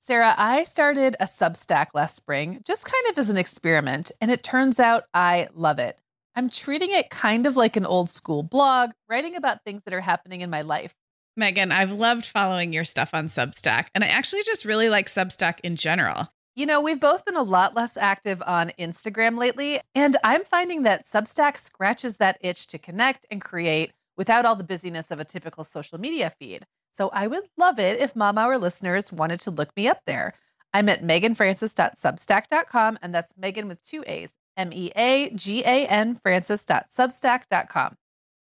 Sarah, I started a Substack last spring, just kind of as an experiment, and it turns out I love it. I'm treating it kind of like an old school blog, writing about things that are happening in my life. Megan, I've loved following your stuff on Substack, and I actually just really like Substack in general. You know, we've both been a lot less active on Instagram lately, and I'm finding that Substack scratches that itch to connect and create without all the busyness of a typical social media feed. So I would love it if Mom Hour listeners wanted to look me up there. I'm at meganfrancis.substack.com, and that's Megan with 2 A's, MEAGAN Francis.substack.com.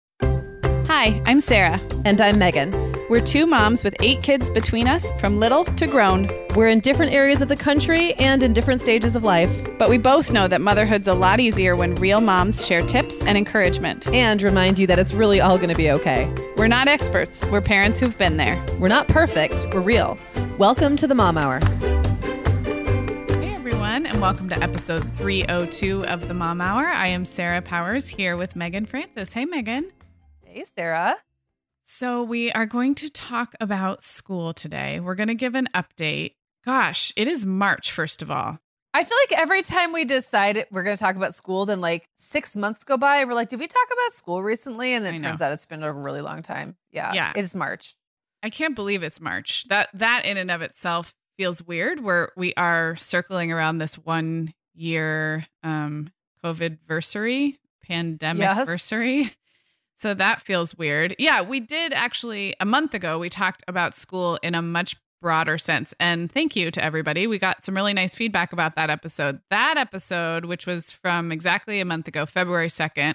Hi, I'm Sarah. And I'm Megan. We're two moms with 8 kids between us, from little to grown. We're in different areas of the country and in different stages of life. But we both know that motherhood's a lot easier when real moms share tips and encouragement. And remind you that it's really all going to be okay. We're not experts. We're parents who've been there. We're not perfect. We're real. Welcome to the Mom Hour. Hey, everyone, and welcome to episode 302 of the Mom Hour. I am Sarah Powers here with Megan Francis. Hey, Megan. Hey, Sarah. So we are going to talk about school today. We're going to give an update. Gosh, it is March, first of all. I feel like every time we decide we're going to talk about school, then like 6 months go by. And we're like, did we talk about school recently? And then it turns out it's been a really long time. Yeah. It is March. I can't believe it's March. That in and of itself feels weird. We are circling around this 1 year COVID-versary, pandemic-versary. So that feels weird. Yeah, we did actually, a month ago, we talked about school in a much broader sense. And thank you to everybody. We got some really nice feedback about that episode. That episode, which was from exactly a month ago, February 2nd,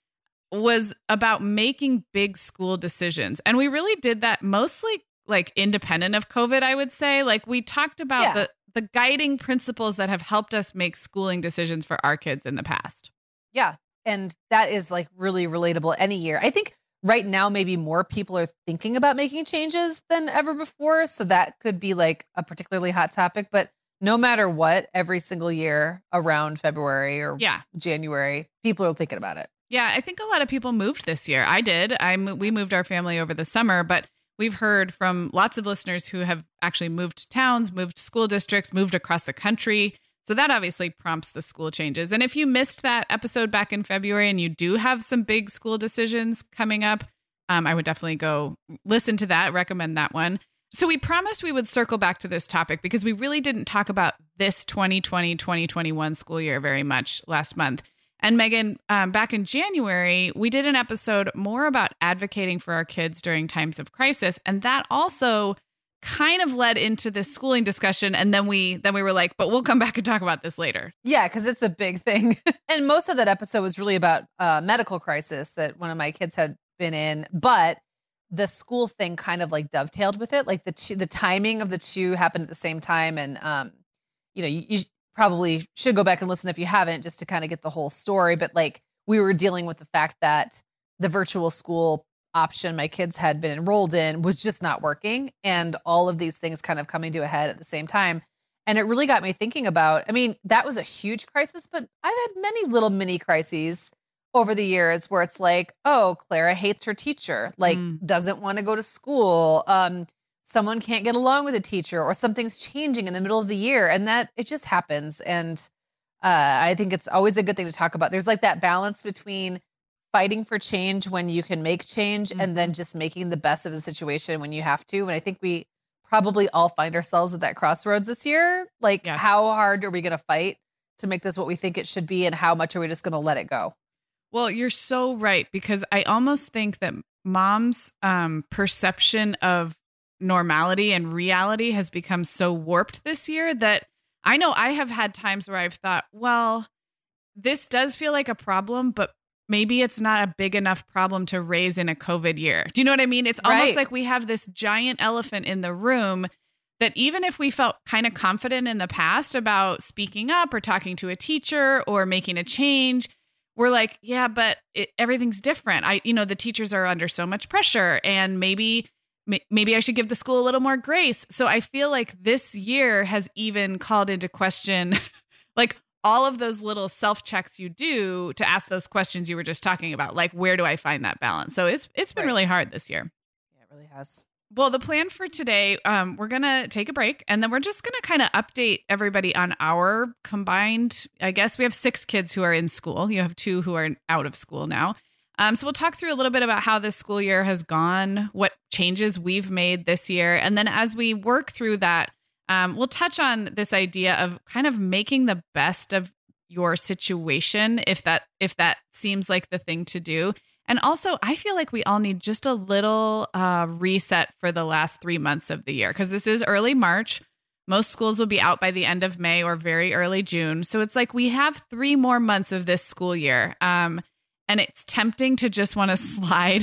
was about making big school decisions. And we really did that mostly like independent of COVID, I would say. Like we talked about the guiding principles that have helped us make schooling decisions for our kids in the past. Yeah. And that is like really relatable any year. I think right now, maybe more people are thinking about making changes than ever before. So that could be like a particularly hot topic. But no matter what, every single year around February or January, people are thinking about it. Yeah, I think a lot of people moved this year. I did. We moved our family over the summer, but we've heard from lots of listeners who have actually moved towns, moved school districts, moved across the country. So that obviously prompts the school changes. And if you missed that episode back in February and you do have some big school decisions coming up, I would definitely go listen to that, recommend that one. So we promised we would circle back to this topic because we really didn't talk about this 2020-2021 school year very much last month. And Megan, back in January, we did an episode more about advocating for our kids during times of crisis. And that also kind of led into this schooling discussion. And then we were like, but we'll come back and talk about this later. Yeah, because it's a big thing. And most of that episode was really about medical crisis that one of my kids had been in. But the school thing kind of like dovetailed with it. Like the timing of the two happened at the same time. And, you probably should go back and listen if you haven't, just to kind of get the whole story. But like we were dealing with the fact that the virtual school option my kids had been enrolled in was just not working. And all of these things kind of coming to a head at the same time. And it really got me thinking about, I mean, that was a huge crisis, but I've had many little mini crises over the years where it's like, oh, Clara hates her teacher, like doesn't want to go to school. Someone can't get along with a teacher or something's changing in the middle of the year. And that it just happens. And I think it's always a good thing to talk about. There's like that balance between fighting for change when you can make change and then just making the best of the situation when you have to. And I think we probably all find ourselves at that crossroads this year. Like, how hard are we going to fight to make this what we think it should be? And how much are we just going to let it go? Well, you're so right, because I almost think that mom's perception of normality and reality has become so warped this year that I know I have had times where I've thought, well, this does feel like a problem, but maybe it's not a big enough problem to raise in a COVID year. Do you know what I mean? It's almost like we have this giant elephant in the room that even if we felt kind of confident in the past about speaking up or talking to a teacher or making a change, we're like, yeah, but everything's different. The teachers are under so much pressure, and maybe I should give the school a little more grace. So I feel like this year has even called into question like all of those little self-checks you do to ask those questions you were just talking about. Like, where do I find that balance? So it's been really hard this year. Yeah, it really has. Well, the plan for today, we're going to take a break and then we're just going to kind of update everybody on our combined, I guess we have 6 kids who are in school. You have 2 who are out of school now. So we'll talk through a little bit about how this school year has gone, what changes we've made this year. And then as we work through that, we'll touch on this idea of kind of making the best of your situation, if that seems like the thing to do. And also, I feel like we all need just a little reset for the last 3 months of the year, because this is early March. Most schools will be out by the end of May or very early June. So it's like we have 3 more months of this school year. And it's tempting to just want to slide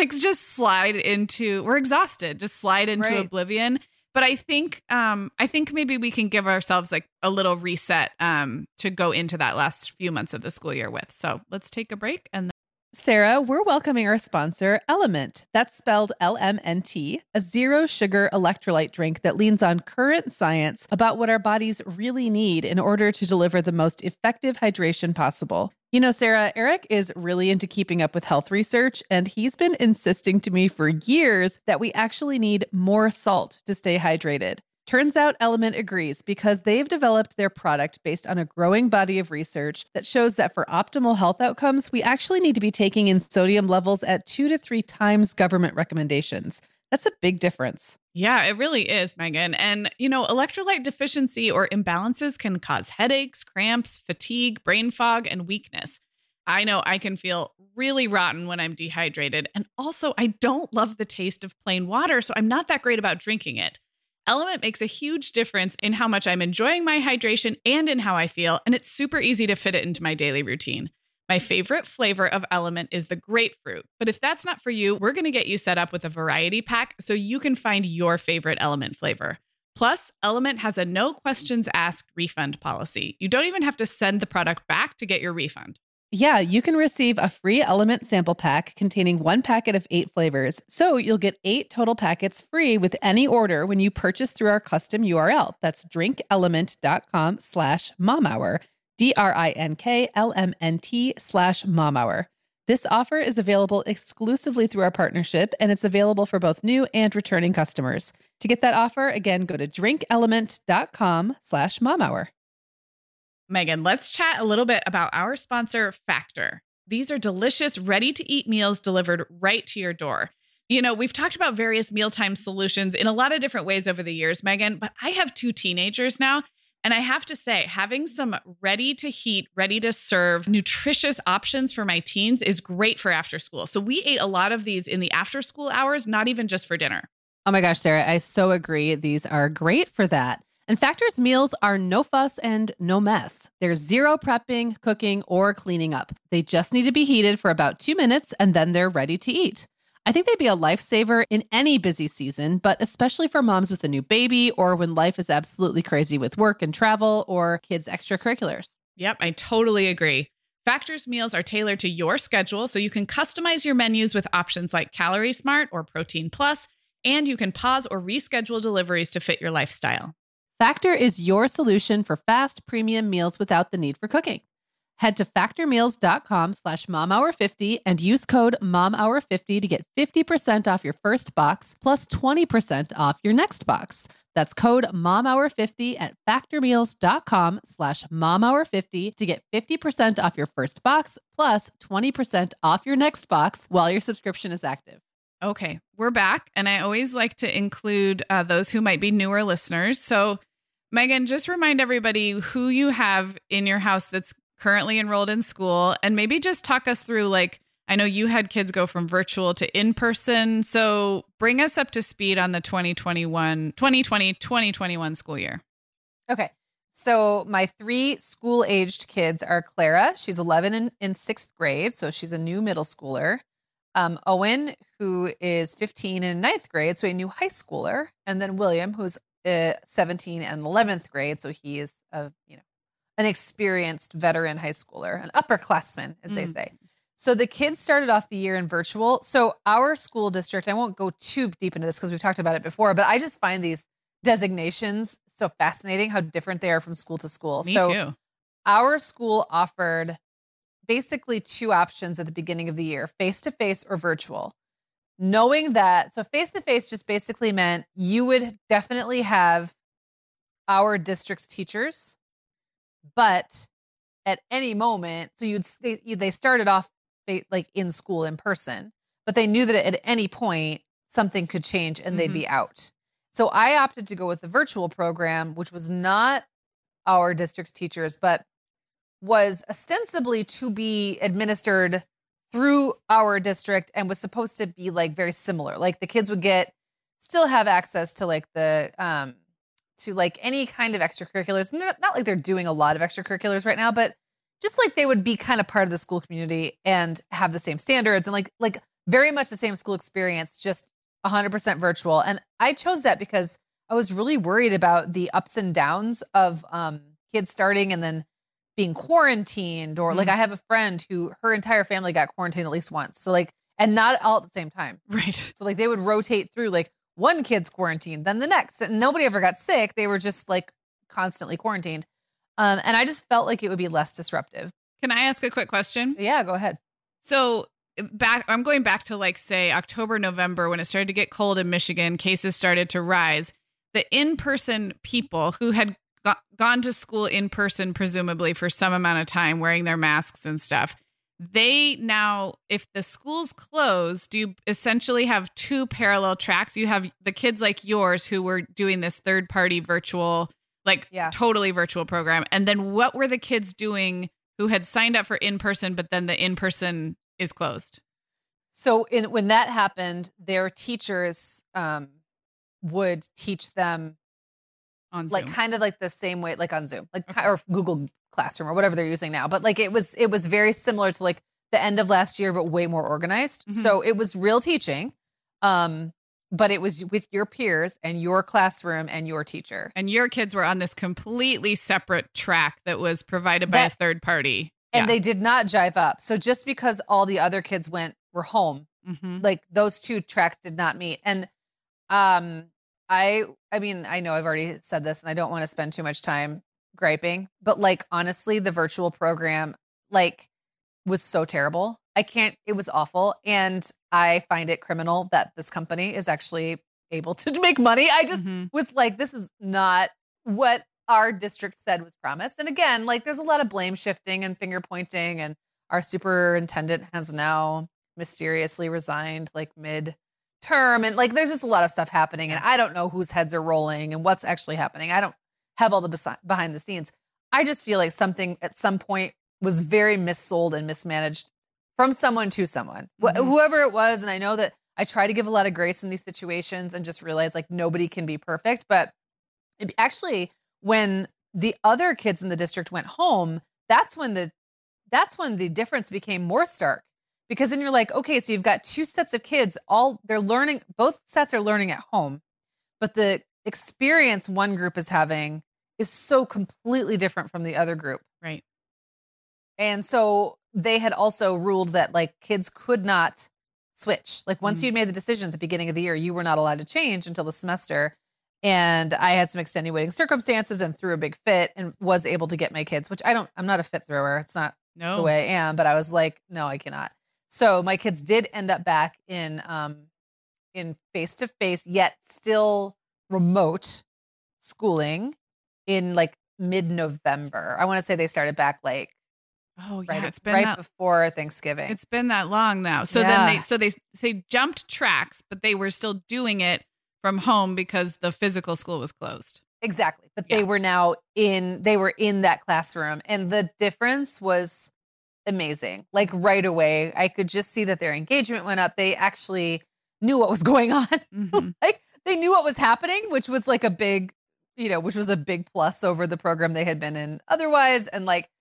into, we're exhausted, just slide into oblivion. But I think maybe we can give ourselves like a little reset to go into that last few months of the school year with. So let's take a break and then Sarah, we're welcoming our sponsor, Element. That's spelled LMNT, a zero sugar electrolyte drink that leans on current science about what our bodies really need in order to deliver the most effective hydration possible. You know, Sarah, Eric is really into keeping up with health research, and he's been insisting to me for years that we actually need more salt to stay hydrated. Turns out Element agrees because they've developed their product based on a growing body of research that shows that for optimal health outcomes, we actually need to be taking in sodium levels at 2 to 3 times government recommendations. That's a big difference. Yeah, it really is, Megan. And, you know, electrolyte deficiency or imbalances can cause headaches, cramps, fatigue, brain fog, and weakness. I know I can feel really rotten when I'm dehydrated. And also, I don't love the taste of plain water, so I'm not that great about drinking it. Element makes a huge difference in how much I'm enjoying my hydration and in how I feel, and it's super easy to fit it into my daily routine. My favorite flavor of Element is the grapefruit, but if that's not for you, we're going to get you set up with a variety pack so you can find your favorite Element flavor. Plus, Element has a no questions asked refund policy. You don't even have to send the product back to get your refund. Yeah, you can receive a free Element sample pack containing 1 packet of 8 flavors. So you'll get 8 total packets free with any order when you purchase through our custom URL. That's drinkelement.com/momhour, DRINKLMNT/momhour. This offer is available exclusively through our partnership, and it's available for both new and returning customers. To get that offer, again, go to drinkelement.com/momhour. Megan, let's chat a little bit about our sponsor, Factor. These are delicious, ready-to-eat meals delivered right to your door. You know, we've talked about various mealtime solutions in a lot of different ways over the years, Megan, but I have 2 teenagers now, and I have to say, having some ready-to-heat, ready-to-serve, nutritious options for my teens is great for after school. So we ate a lot of these in the after-school hours, not even just for dinner. Oh my gosh, Sarah, I so agree. These are great for that. And Factor's meals are no fuss and no mess. There's zero prepping, cooking, or cleaning up. They just need to be heated for about 2 minutes and then they're ready to eat. I think they'd be a lifesaver in any busy season, but especially for moms with a new baby or when life is absolutely crazy with work and travel or kids' extracurriculars. Yep, I totally agree. Factor's meals are tailored to your schedule, so you can customize your menus with options like Calorie Smart or Protein Plus, and you can pause or reschedule deliveries to fit your lifestyle. Factor is your solution for fast, premium meals without the need for cooking. Head to factormeals.com/momhour50 and use code momhour50 to get 50% off your first box plus 20% off your next box. That's code momhour50 at factormeals.com/momhour50 to get 50% off your first box plus 20% off your next box while your subscription is active. Okay, we're back. And I always like to include those who might be newer listeners. So Megan, just remind everybody who you have in your house that's currently enrolled in school, and maybe just talk us through, like, I know you had kids go from virtual to in-person. So bring us up to speed on the 2020-2021 school year. Okay. So my 3 school-aged kids are Clara. She's 11 in 6th grade, so she's a new middle schooler. Owen, who is 15 in 9th grade, so a new high schooler. And then William, who's 17 and 11th grade. So he is an experienced veteran high schooler, an upperclassman, as they say. So the kids started off the year in virtual. So our school district, I won't go too deep into this because we've talked about it before, but I just find these designations so fascinating, how different they are from school to school. Me too. Our school offered basically 2 options at the beginning of the year, face-to-face or virtual. knowing that, so face-to-face just basically meant you would definitely have our district's teachers, but at any moment, so they started off like in school in person, but they knew that at any point something could change and they'd be out. So I opted to go with the virtual program, which was not our district's teachers, but was ostensibly to be administered through our district and was supposed to be like very similar. Like the kids would still have access to like to like any kind of extracurriculars. Not like they're doing a lot of extracurriculars right now, but just like they would be kind of part of the school community and have the same standards and like very much the same school experience, just 100% virtual. And I chose that because I was really worried about the ups and downs of kids starting and then being quarantined, or like I have a friend who her entire family got quarantined at least once. So like, and not all at the same time. Right. So like they would rotate through, like one kid's quarantined, then the next, and nobody ever got sick. They were just like constantly quarantined. And I just felt like it would be less disruptive. Can I ask a quick question? Yeah, go ahead. So I'm going back to like say October, November, when it started to get cold in Michigan, cases started to rise. The in-person people who had gone to school in person, presumably for some amount of time, wearing their masks and stuff, they now, if the school's closed, you essentially have two parallel tracks. You have the kids like yours who were doing this third-party virtual, totally virtual program. And then what were the kids doing who had signed up for in-person, but then the in-person is closed? So when that happened, their teachers would teach them on Zoom. Like kind of like the same way, like on Zoom, like or Google Classroom or whatever they're using now. But like it was very similar to like the end of last year, but way more organized. Mm-hmm. So it was real teaching, but it was with your peers and your classroom and your teacher. And your kids were on this completely separate track that was provided by a third party. And they did not jive up. So just because all the other kids were home, like those two tracks did not meet. And I mean, I know I've already said this and I don't want to spend too much time griping, but like, honestly, the virtual program, like, was so terrible. It was awful. And I find it criminal that this company is actually able to make money. I just was like, this is not what our district said was promised. And again, like, there's a lot of blame shifting and finger pointing, and our superintendent has now mysteriously resigned like mid-term, and like there's just a lot of stuff happening, and I don't know whose heads are rolling and what's actually happening. I don't have all the behind the scenes. I just feel like something at some point was very missold and mismanaged from someone to someone, whoever it was. And I know that I try to give a lot of grace in these situations and just realize like nobody can be perfect. But actually, when the other kids in the district went home, that's when the difference became more stark. Because then you're like, okay, so you've got two sets of kids, both sets are learning at home, but the experience one group is having is so completely different from the other group. Right. And so they had also ruled that like kids could not switch. Like once you'd made the decision at the beginning of the year, you were not allowed to change until the semester. And I had some extenuating circumstances and threw a big fit and was able to get my kids, which I'm not a fit thrower. It's not the way I am, but I was like, no, I cannot. So my kids did end up back in face-to-face, yet still remote schooling in like mid-November. I want to say they started back like it's been before Thanksgiving. It's been that long now. So then they jumped tracks, but they were still doing it from home because the physical school was closed. Exactly. But they were in that classroom, and the difference was amazing. Like right away, I could just see that their engagement went up. They actually knew what was going on. Like they knew what was happening, which was like a big plus over the program they had been in otherwise. And like,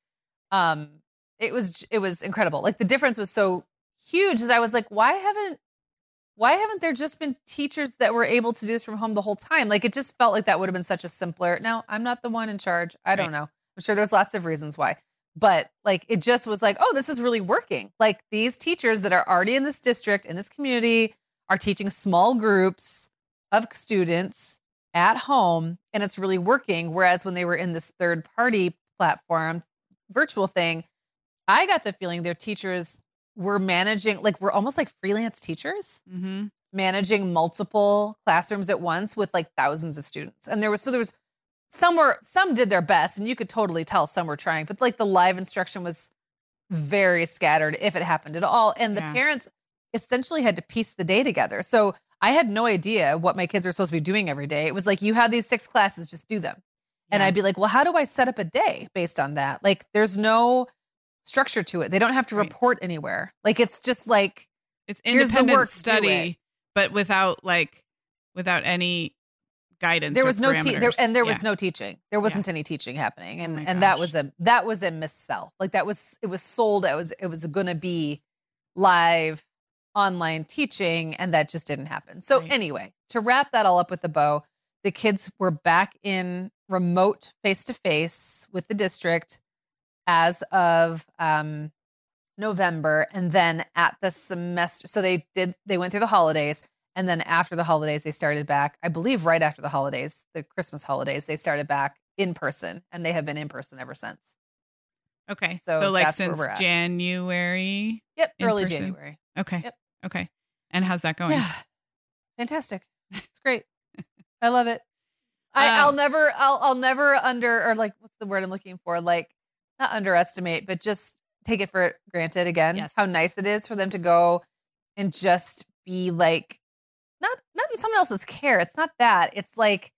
it was incredible. Like the difference was so huge that I was like, why haven't there just been teachers that were able to do this from home the whole time? Like it just felt like that would have been such a simpler. Now I'm not the one in charge. I don't know. I'm sure there's lots of reasons why. But like, it just was like, oh, this is really working. Like these teachers that are already in this district, in this community, are teaching small groups of students at home, and it's really working. Whereas when they were in this third party platform, virtual thing, I got the feeling their teachers we're managing, like we're almost like freelance teachers, Mm-hmm. managing multiple classrooms at once with like thousands of students. And there was some did their best, and you could totally tell some were trying, but like the live instruction was very scattered if it happened at all. And the parents essentially had to piece the day together. So I had no idea what my kids were supposed to be doing every day. It was like, you have these 6 classes, just do them. And I'd be like, well, how do I set up a day based on that? Like, there's no structure to it. They don't have to report anywhere. Like, it's just like, it's here's the independent work, study, but without any guidance. There was no there was no teaching. There wasn't any teaching happening. And gosh. that was a missell. Like, it was sold. It was going to be live online teaching, and that just didn't happen. So anyway, to wrap that all up with a bow, the kids were back in remote face-to-face with the district as of November. And then at the semester, so they went through the holidays. And then after the holidays, they started back, I believe right after the holidays, the Christmas holidays, they started back in person, and they have been in person ever since. Okay. So like that's where since we're at. January? Yep. Early person? January. Okay. Yep. Okay. And how's that going? Yeah. Fantastic. It's great. I love it. I'll never what's the word I'm looking for? Like, not underestimate, but just take it for granted again, how nice it is for them to go and just be like, not in someone else's care. It's not that. It's like,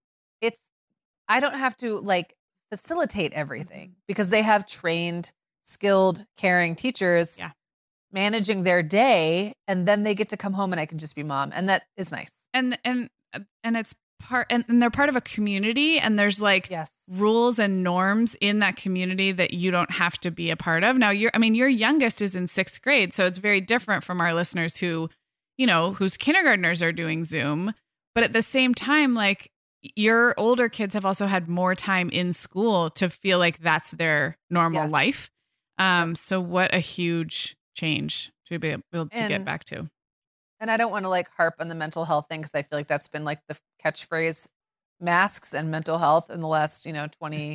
I don't have to like facilitate everything because they have trained, skilled, caring teachers managing their day, and then they get to come home and I can just be mom. And that is nice. And it's and they're part of a community, and there's like rules and norms in that community that you don't have to be a part of. Now your youngest is in 6th grade, so it's very different from our listeners who, whose kindergartners are doing Zoom. But at the same time, like, your older kids have also had more time in school to feel like that's their normal life. So what a huge change to be able to get back to. And I don't want to like harp on the mental health thing, because I feel like that's been like the catchphrase, masks and mental health, in the last, 2020,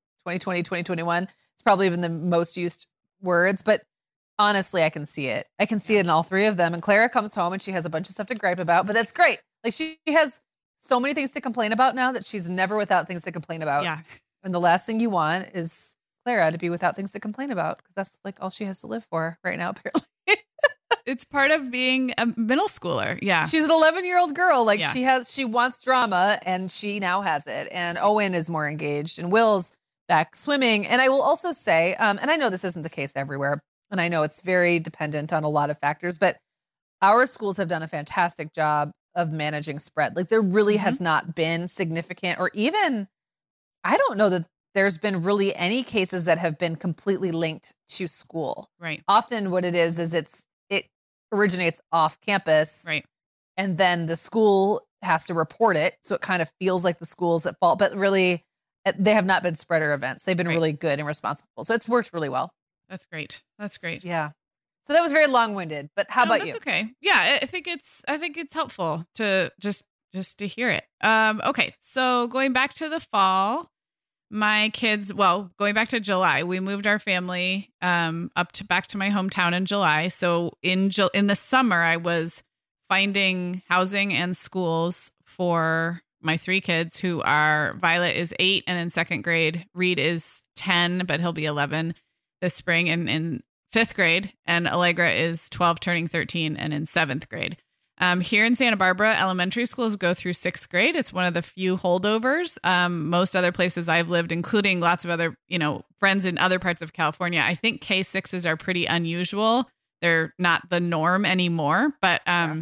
2021. It's probably even the most used words, but honestly, I can see it. I can see it in all 3 of them. And Clara comes home and she has a bunch of stuff to gripe about, but that's great. Like, she has so many things to complain about now that she's never without things to complain about. Yeah. And the last thing you want is Clara to be without things to complain about, because that's like all she has to live for right now, apparently. It's part of being a middle schooler. Yeah. She's an 11-year-old girl. Like, she wants drama, and she now has it. And Owen is more engaged, and Will's back swimming. And I will also say, and I know this isn't the case everywhere, and I know it's very dependent on a lot of factors, but our schools have done a fantastic job of managing spread. Like, there really has not been significant, or even, I don't know that there's been really any cases that have been completely linked to school. Right. Often what it is it originates off campus. Right. And then the school has to report it. So it kind of feels like the school's at fault, but really they have not been spreader events. They've been really good and responsible. So it's worked really well. That's great. That's great. Yeah. So that was very long-winded, but how about you? Okay. Yeah. I think it's helpful to just to hear it. Okay. So going back to the fall, my kids, going back to July, we moved our family back to my hometown in July. So in the summer, I was finding housing and schools for my 3 kids, who are, Violet is 8 and in 2nd grade. Reed is 10, but he'll be 11 this spring and in 5th grade. And Allegra is 12, turning 13 and in 7th grade. Here in Santa Barbara, elementary schools go through 6th grade. It's one of the few holdovers. Most other places I've lived, including lots of other, friends in other parts of California, I think K-6s are pretty unusual. They're not the norm anymore, but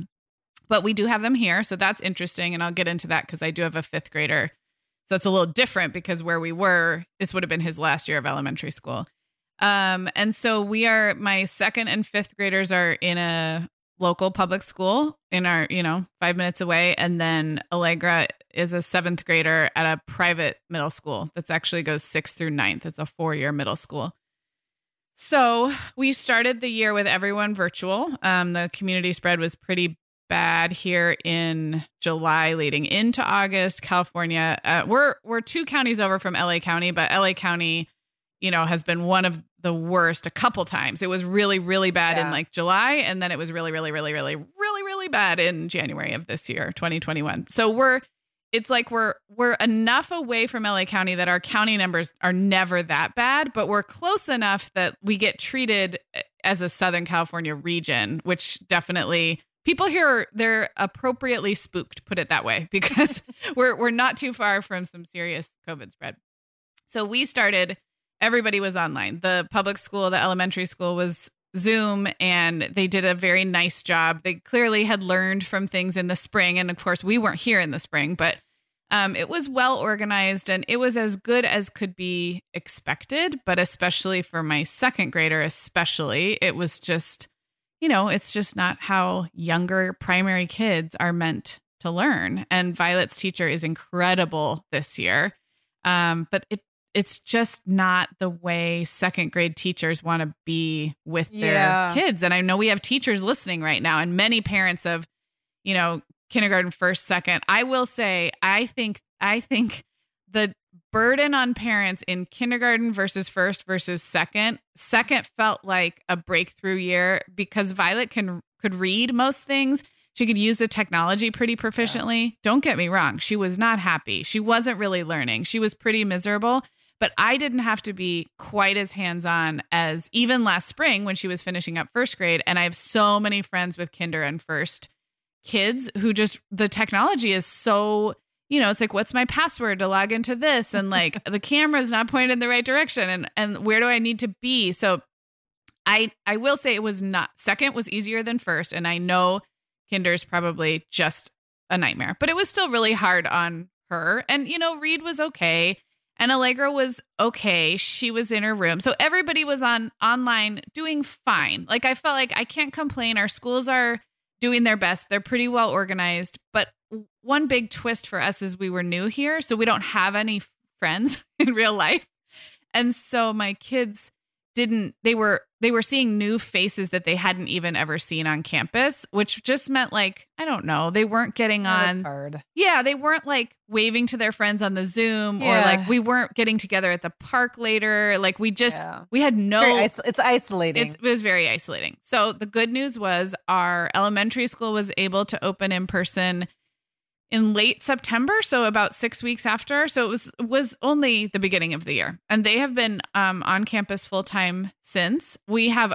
we do have them here. So that's interesting. And I'll get into that because I do have a 5th grader. So it's a little different because where we were, this would have been his last year of elementary school. And so my 2nd and 5th graders are in a local public school in our, 5 minutes away. And then Allegra is a 7th grader at a private middle school that's actually goes 6th through 9th. It's a 4-year middle school. So we started the year with everyone virtual. The community spread was pretty bad here in July leading into August. California, we're 2 counties over from LA County, but LA County, has been one of the worst a couple times. It was really, really bad in like July. And then it was really, really, really, really, really, really bad in January of this year, 2021. So it's like we're enough away from LA County that our county numbers are never that bad, but we're close enough that we get treated as a Southern California region, which definitely people here, they're appropriately spooked, put it that way, because we're not too far from some serious COVID spread. So everybody was online. The public school, the elementary school was Zoom, and they did a very nice job. They clearly had learned from things in the spring. And of course, we weren't here in the spring, but it was well organized and it was as good as could be expected. But especially for my second grader, it was just, it's just not how younger primary kids are meant to learn. And Violet's teacher is incredible this year. But it's just not the way second grade teachers want to be with their kids. And I know we have teachers listening right now and many parents of, kindergarten, first, second. I will say, I think the burden on parents in kindergarten versus first versus second felt like a breakthrough year because Violet could read most things. She could use the technology pretty proficiently. Yeah. Don't get me wrong. She was not happy. She wasn't really learning. She was pretty miserable. But I didn't have to be quite as hands-on as even last spring when she was finishing up first grade. And I have so many friends with kinder and first kids who the technology is so, it's like, what's my password to log into this? And like the camera's not pointed in the right direction. And where do I need to be? So I will say second was easier than first. And I know kinder's probably just a nightmare, but it was still really hard on her. And, Reed was okay. And Allegra was okay. She was in her room. So everybody was online doing fine. Like I felt like I can't complain. Our schools are doing their best. They're pretty well organized. But one big twist for us is we were new here. So we don't have any friends in real life. And so my kids they were seeing new faces that they hadn't even ever seen on campus, which just meant like, I don't know, they weren't getting on. That's hard. Yeah. They weren't like waving to their friends on the Zoom or like we weren't getting together at the park later. Like we had no, it's isolating. It was very isolating. So the good news was our elementary school was able to open in person in late September, so about 6 weeks after. So it was only the beginning of the year. And they have been on campus full-time since. We have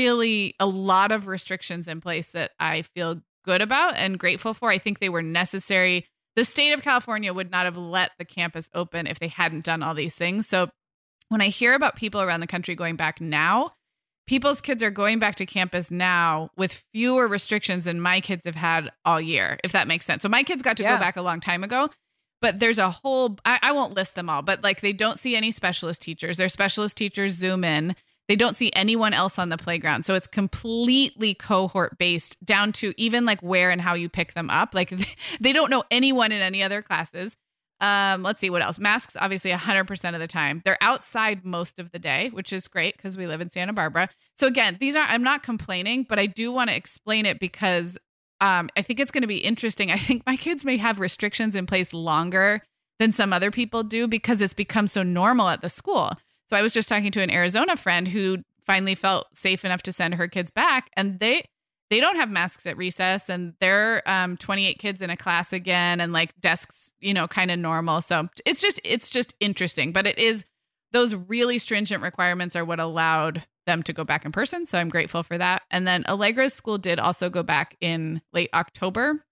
a lot of restrictions in place that I feel good about and grateful for. I think they were necessary. The state of California would not have let the campus open if they hadn't done all these things. So when I hear about people around the country going back now, people's kids are going back to campus now with fewer restrictions than my kids have had all year, if that makes sense. So my kids got to go back a long time ago, but there's a whole, I won't list them all, but like they don't see any specialist teachers. Their specialist teachers Zoom in. They don't see anyone else on the playground. So it's completely cohort based down to even like where and how you pick them up. Like they don't know anyone in any other classes. Let's see what else. Masks, obviously 100% of the time. They're outside most of the day, which is great because we live in Santa Barbara. So again, I'm not complaining, but I do want to explain it because I think it's going to be interesting. I think my kids may have restrictions in place longer than some other people do because it's become so normal at the school. So I was just talking to an Arizona friend who finally felt safe enough to send her kids back, and they don't have masks at recess, and they're 28 kids in a class again, and like desks, kind of normal. So it's just interesting, but it is those really stringent requirements are what allowed them to go back in person. So I'm grateful for that. And then Allegra's school did also go back in late October.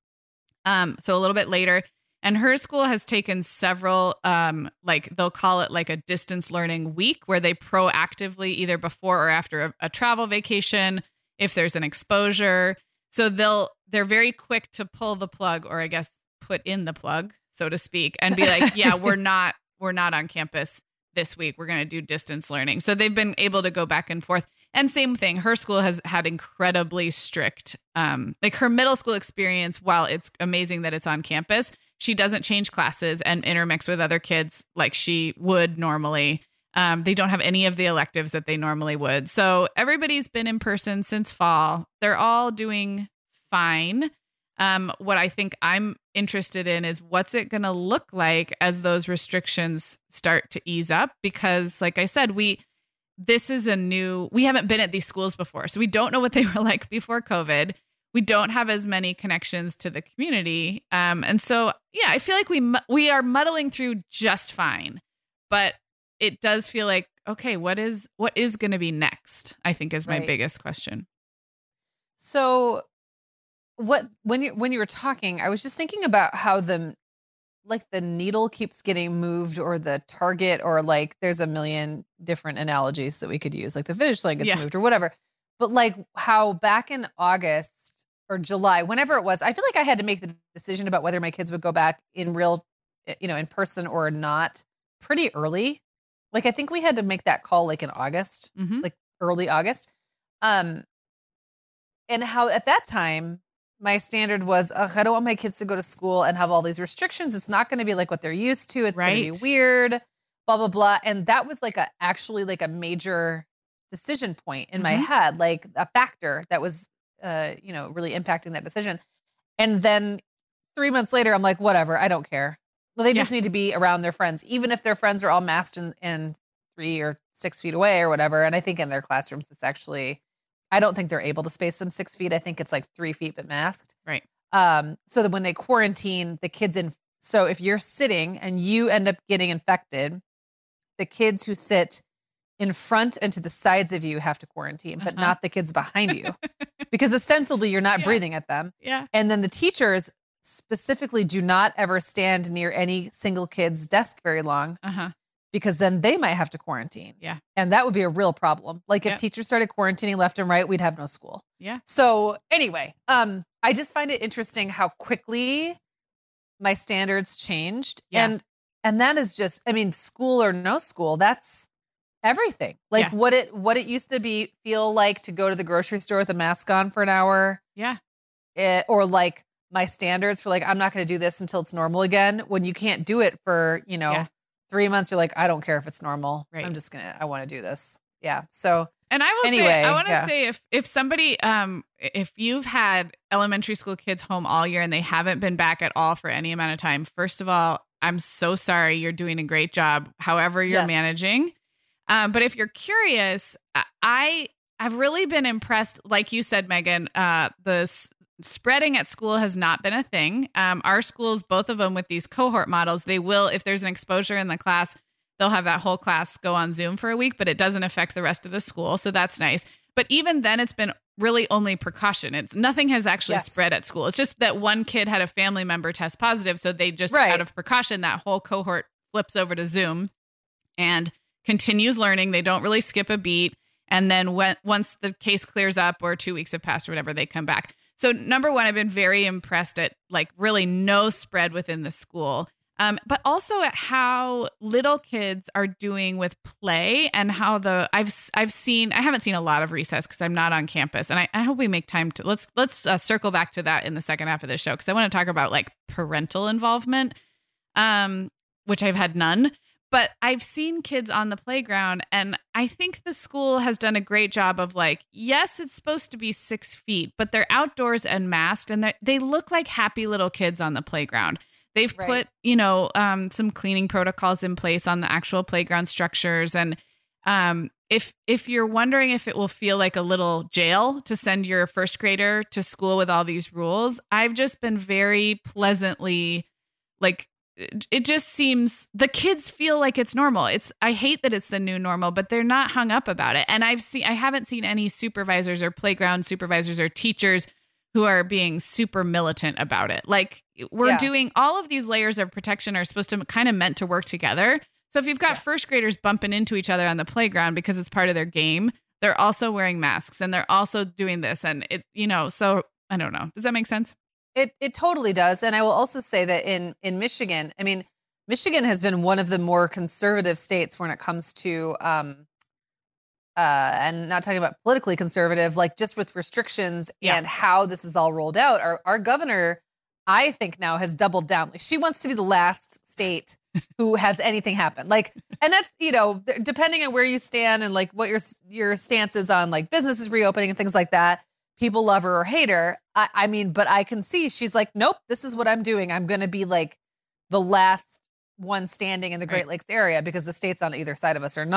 So a little bit later, and her school has taken several, like they'll call it like a distance learning week where they proactively either before or after a travel vacation, if there's an exposure. So they're very quick to pull the plug, or I guess put in the plug, so to speak, and be like, yeah, we're not on campus this week. We're going to do distance learning. So they've been able to go back and forth. And same thing, her school has had incredibly strict, like her middle school experience, while it's amazing that it's on campus, she doesn't change classes and intermix with other kids like she would normally. They don't have any of the electives that they normally would. So everybody's been in person since fall. They're all doing fine. What I think I'm interested in is what's it going to look like as those restrictions start to ease up? Because like I said, this is we haven't been at these schools before. So we don't know what they were like before COVID. We don't have as many connections to the community. And so, yeah, I feel like we are muddling through just fine, but it does feel like, okay, what is going to be next? I think is my biggest question. So when you were talking, I was just thinking about how the needle keeps getting moved, or the target, or like there's a million different analogies that we could use, like the finish line gets moved or whatever. But like how back in August or July, whenever it was, I feel like I had to make the decision about whether my kids would go back in in person or not pretty early. Like I think we had to make that call like in August, like early August. And how at that time, my standard was, I don't want my kids to go to school and have all these restrictions. It's not going to be like what they're used to. It's going to be weird, blah, blah, blah. And that was like a major decision point in my head, like a factor that was, really impacting that decision. And then 3 months later, I'm like, whatever, I don't care. Well, they just need to be around their friends, even if their friends are all masked and 3 or 6 feet away or whatever. And I think in their classrooms, it's actually, I don't think they're able to space them 6 feet. I think it's like 3 feet, but masked. Right. So that when they quarantine the kids so if you're sitting and you end up getting infected, the kids who sit in front and to the sides of you have to quarantine, but not the kids behind you, because ostensibly you're not breathing at them. Yeah. And then the teachers specifically do not ever stand near any single kid's desk very long. Because then they might have to quarantine. Yeah. And that would be a real problem. Like if teachers started quarantining left and right, we'd have no school. Yeah. So anyway, I just find it interesting how quickly my standards changed. Yeah. And that is just, I mean, school or no school, that's everything. Like what it used to feel like to go to the grocery store with a mask on for an hour. Yeah. Or like my standards for like, I'm not going to do this until it's normal again. When you can't do it for, 3 months, you're like, I don't care if it's normal. Right. I want to do this. Yeah. So, and I want to say if somebody, if you've had elementary school kids home all year and they haven't been back at all for any amount of time, first of all, I'm so sorry. You're doing a great job, however you're managing. But if you're curious, I've really been impressed. Like you said, Megan, the spreading at school has not been a thing. Our schools, both of them with these cohort models, they will, if there's an exposure in the class, they'll have that whole class go on Zoom for a week, but it doesn't affect the rest of the school. So that's nice. But even then, it's been really only precaution. Nothing has actually spread at school. It's just that one kid had a family member test positive. So they just, out of precaution, that whole cohort flips over to Zoom and continues learning. They don't really skip a beat. And then once the case clears up or 2 weeks have passed or whatever, they come back. So number one, I've been very impressed at like really no spread within the school, but also at how little kids are doing with play and how I haven't seen a lot of recess because I'm not on campus, and I hope we make time to let's circle back to that in the second half of the show because I want to talk about like parental involvement, which I've had none. But I've seen kids on the playground, and I think the school has done a great job of like, yes, it's supposed to be 6 feet, but they're outdoors and masked, and they look like happy little kids on the playground. They've put, some cleaning protocols in place on the actual playground structures. And if you're wondering if it will feel like a little jail to send your first grader to school with all these rules, I've just been very pleasantly like, it just seems the kids feel like it's normal. I hate that it's the new normal, but they're not hung up about it. And I haven't seen any supervisors or playground supervisors or teachers who are being super militant about it. Like we're doing all of these layers of protection are supposed to kind of meant to work together. So if you've got first graders bumping into each other on the playground because it's part of their game, they're also wearing masks and they're also doing this. And it's, so I don't know. Does that make sense? It totally does. And I will also say that in Michigan, I mean, Michigan has been one of the more conservative states when it comes to, and not talking about politically conservative, like just with restrictions and how this is all rolled out. Our governor, I think now has doubled down. Like she wants to be the last state who has anything happen. Like, and that's, depending on where you stand and like what your stance is on like businesses reopening and things like that. People love her or hate her. I mean, but I can see she's like, nope, this is what I'm doing. I'm going to be like the last one standing in the Great Lakes area because the states on either side of us are not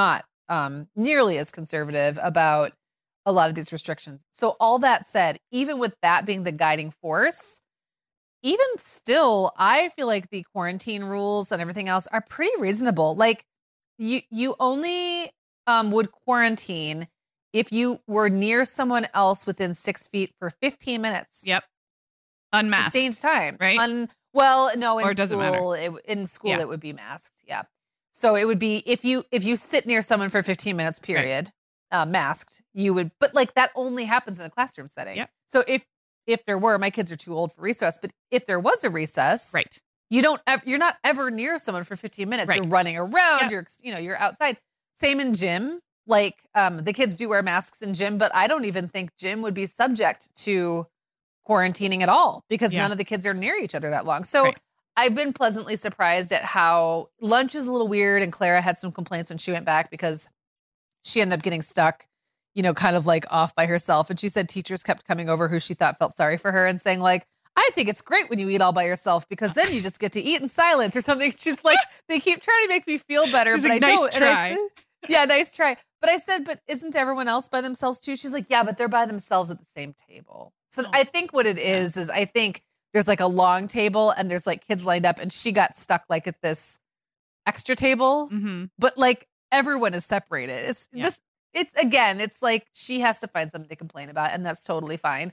nearly as conservative about a lot of these restrictions. So all that said, even with that being the guiding force, even still, I feel like the quarantine rules and everything else are pretty reasonable. Like you only would quarantine if you were near someone else within 6 feet for 15 minutes. Yep. Unmasked. Sustained time. Right? Well, no, Or does it matter? In school, Yeah. it would be masked. Yeah. So it would be if you sit near someone for 15 minutes, period, masked, you would, but like that only happens in a classroom setting. Yep. So if there were, my kids are too old for recess, but if there was a recess, Right. you're not ever near someone for 15 minutes. Right. You're running around, Yep. you're outside. Same in gym. Like the kids do wear masks in gym, but I don't even think gym would be subject to quarantining at all because none of the kids are near each other that long. So Right. I've been pleasantly surprised at how lunch is a little weird. And Clara had some complaints when she went back because she ended up getting stuck, kind of like off by herself. And she said teachers kept coming over who she thought felt sorry for her and saying like, I think it's great when you eat all by yourself because then you just get to eat in silence or something. She's like, they keep trying to make me feel better, She's but like, I nice don't. try. And yeah, nice try. But I said, but isn't everyone else by themselves too? She's like, yeah, but they're by themselves at the same table. So I think what it is I think there's like a long table and there's like kids lined up and she got stuck like at this extra table, Mm-hmm. but like everyone is separated. It's like she has to find something to complain about and that's totally fine.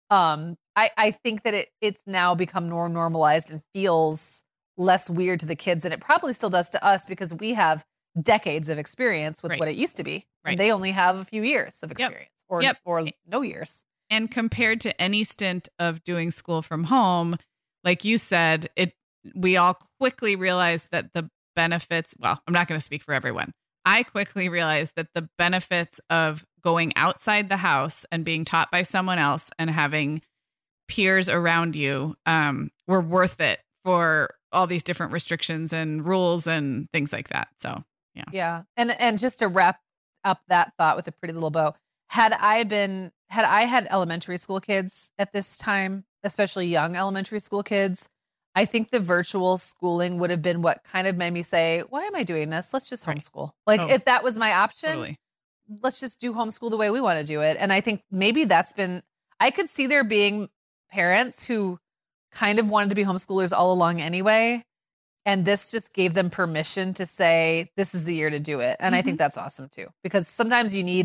I think that it's now become more normalized and feels less weird to the kids, and it probably still does to us because we have decades of experience with what it used to be. Right. And they only have a few years of experience or no years. And compared to any stint of doing school from home, like you said, we all quickly realized that the benefits, well, I'm not going to speak for everyone. I quickly realized that the benefits of going outside the house and being taught by someone else and having peers around you were worth it for all these different restrictions and rules and things like that. So, yeah. Yeah. And just to wrap up that thought with a pretty little bow, had I had elementary school kids at this time, especially young elementary school kids, I think the virtual schooling would have been what kind of made me say, why am I doing this? Let's just homeschool. Like if that was my option, let's just do homeschool the way we want to do it. And I think maybe I could see there being parents who kind of wanted to be homeschoolers all along anyway. And this just gave them permission to say, this is the year to do it. And I think that's awesome too, because sometimes you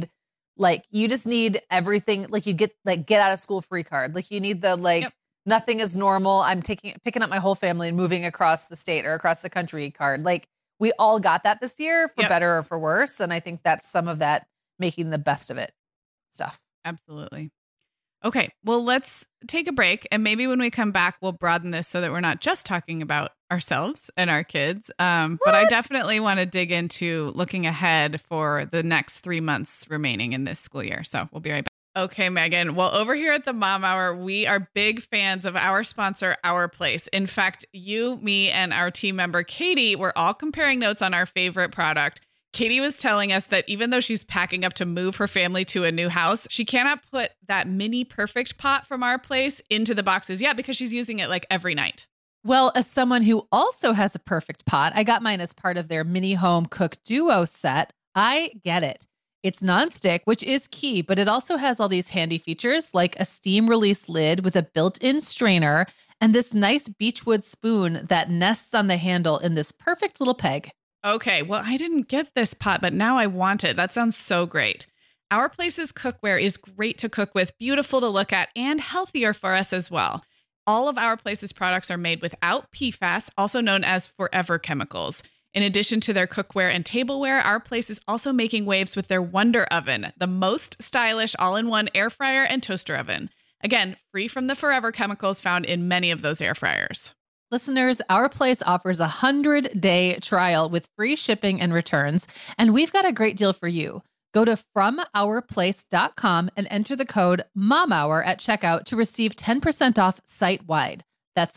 just need everything. Like you get out of school free card. Like you need the nothing is normal. I'm picking up my whole family and moving across the state or across the country card. Like we all got that this year for better or for worse. And I think that's some of that making the best of it stuff. Absolutely. Okay. Well, let's take a break. And maybe when we come back, we'll broaden this so that we're not just talking about ourselves and our kids. But I definitely want to dig into looking ahead for the next 3 months remaining in this school year. So we'll be right back. Okay, Megan. Well, over here at the Mom Hour, we are big fans of our sponsor, Our Place. In fact, you, me, and our team member, Katie, were all comparing notes on our favorite product. Katie was telling us that even though she's packing up to move her family to a new house, she cannot put that mini perfect pot from Our Place into the boxes yet because she's using it like every night. Well, as someone who also has a perfect pot, I got mine as part of their mini home cook duo set. I get it. It's nonstick, which is key, but it also has all these handy features like a steam release lid with a built-in strainer and this nice beechwood spoon that nests on the handle in this perfect little peg. Okay, well, I didn't get this pot, but now I want it. That sounds so great. Our Place's cookware is great to cook with, beautiful to look at, and healthier for us as well. All of Our Place's products are made without PFAS, also known as forever chemicals. In addition to their cookware and tableware, Our Place is also making waves with their Wonder Oven, the most stylish all-in-one air fryer and toaster oven. Again, free from the forever chemicals found in many of those air fryers. Listeners, Our Place offers a 100-day trial with free shipping and returns, and we've got a great deal for you. Go to FromOurPlace.com and enter the code MOMHOUR at checkout to receive 10% off site-wide. That's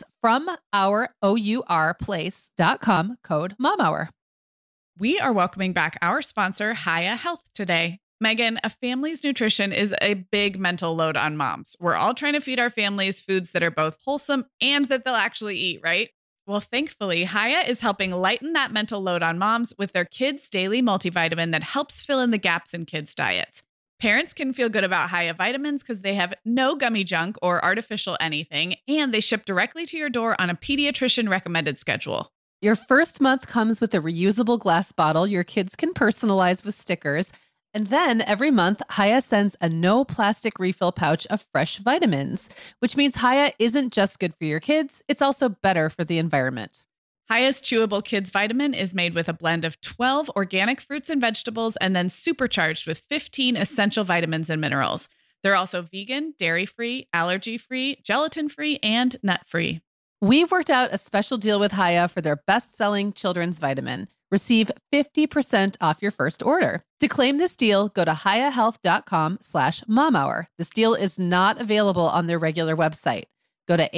FromOurPlace.com, code MOMHOUR. We are welcoming back our sponsor, Hiya Health, today. Megan, a family's nutrition is a big mental load on moms. We're all trying to feed our families foods that are both wholesome and that they'll actually eat, right? Well, thankfully, Haya is helping lighten that mental load on moms with their kids' daily multivitamin that helps fill in the gaps in kids' diets. Parents can feel good about Haya vitamins because they have no gummy junk or artificial anything, and they ship directly to your door on a pediatrician recommended schedule. Your first month comes with a reusable glass bottle your kids can personalize with stickers. And then every month, Haya sends a no plastic refill pouch of fresh vitamins, which means Haya isn't just good for your kids, it's also better for the environment. Haya's chewable kids vitamin is made with a blend of 12 organic fruits and vegetables and then supercharged with 15 essential vitamins and minerals. They're also vegan, dairy-free, allergy-free, gelatin-free, and nut-free. We've worked out a special deal with Haya for their best-selling children's vitamin. Receive 50% off your first order. To claim this deal, go to hayahealth.com/momhour. This deal is not available on their regular website. Go to